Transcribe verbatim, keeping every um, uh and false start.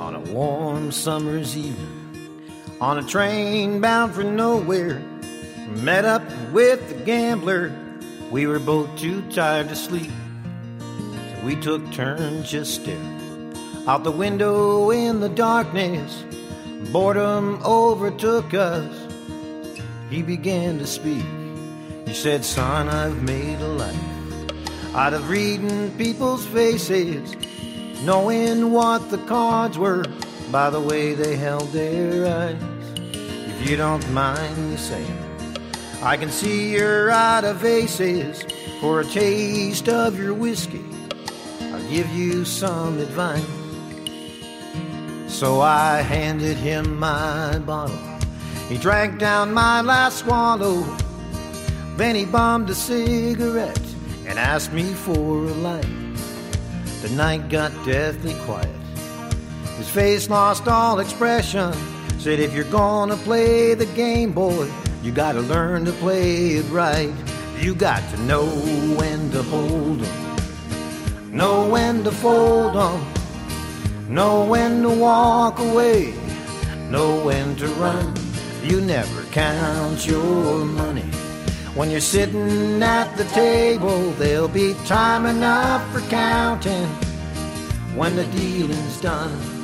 on a warm summer's evening, on a train bound for nowhere. Met up with the gambler. We were both too tired to sleep, so we took turns just staring out the window in the darkness. Boredom overtook us. He began to speak. He said, son, I've made a life out of reading people's faces, knowing what the cards were by the way they held their eyes. If you don't mind me saying, I can see you're out of aces. For a taste of your whiskey, I'll give you some advice. So I handed him my bottle. He drank down my last swallow. Then he bummed a cigarette and asked me for a light. The night got deathly quiet. His face lost all expression. Said, if you're gonna play the game, boy, you gotta learn to play it right. You got to know when to hold 'em, know when to fold 'em, know when to walk away, know when to run. You never count your money. When you're sitting at the table, there'll be time enough for counting when the dealing's done.